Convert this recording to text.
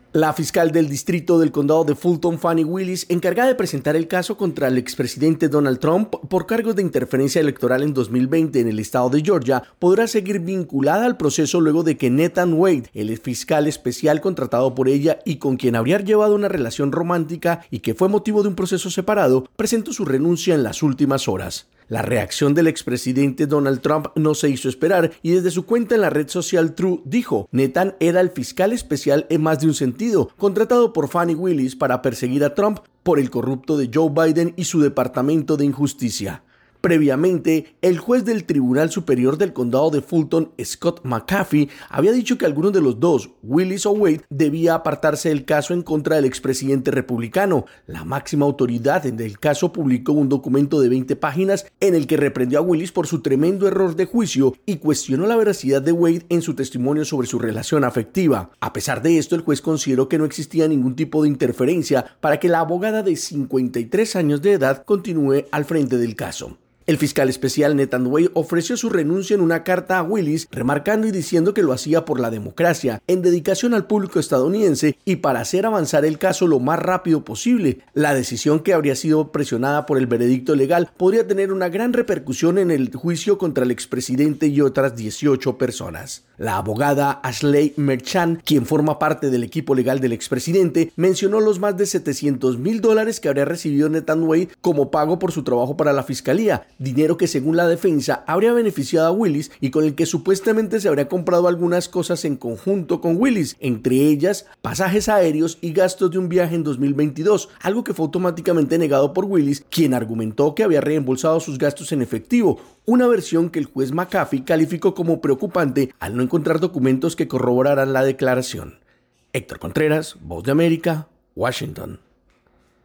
La fiscal del distrito del condado de Fulton, Fani Willis, encargada de presentar el caso contra el expresidente Donald Trump por cargos de interferencia electoral en 2020 en el estado de Georgia, podrá seguir vinculada al proceso luego de que Nathan Wade, el fiscal especial contratado por ella y con quien habría llevado una relación romántica y que fue motivo de un proceso separado, presentó su renuncia en las últimas horas. La reacción del expresidente Donald Trump no se hizo esperar y desde su cuenta en la red social True dijo: Nathan era el fiscal especial en más de un sentido, contratado por Fani Willis para perseguir a Trump por el corrupto de Joe Biden y su departamento de injusticia. Previamente, el juez del Tribunal Superior del Condado de Fulton, Scott McAfee, había dicho que alguno de los dos, Willis o Wade, debía apartarse del caso en contra del expresidente republicano. La máxima autoridad del caso publicó un documento de 20 páginas en el que reprendió a Willis por su tremendo error de juicio y cuestionó la veracidad de Wade en su testimonio sobre su relación afectiva. A pesar de esto, el juez consideró que no existía ningún tipo de interferencia para que la abogada de 53 años de edad continúe al frente del caso. El fiscal especial Nathan Wade ofreció su renuncia en una carta a Willis, remarcando y diciendo que lo hacía por la democracia, en dedicación al público estadounidense y para hacer avanzar el caso lo más rápido posible. La decisión, que habría sido presionada por el veredicto legal, podría tener una gran repercusión en el juicio contra el expresidente y otras 18 personas. La abogada Ashley Merchant, quien forma parte del equipo legal del expresidente, mencionó los más de $700,000 que habría recibido Nathan Wade como pago por su trabajo para la fiscalía, dinero que según la defensa habría beneficiado a Willis y con el que supuestamente se habría comprado algunas cosas en conjunto con Willis, entre ellas pasajes aéreos y gastos de un viaje en 2022, algo que fue automáticamente negado por Willis, quien argumentó que había reembolsado sus gastos en efectivo, una versión que el juez McAfee calificó como preocupante al no encontrar documentos que corroboraran la declaración. Héctor Contreras, Voz de América, Washington.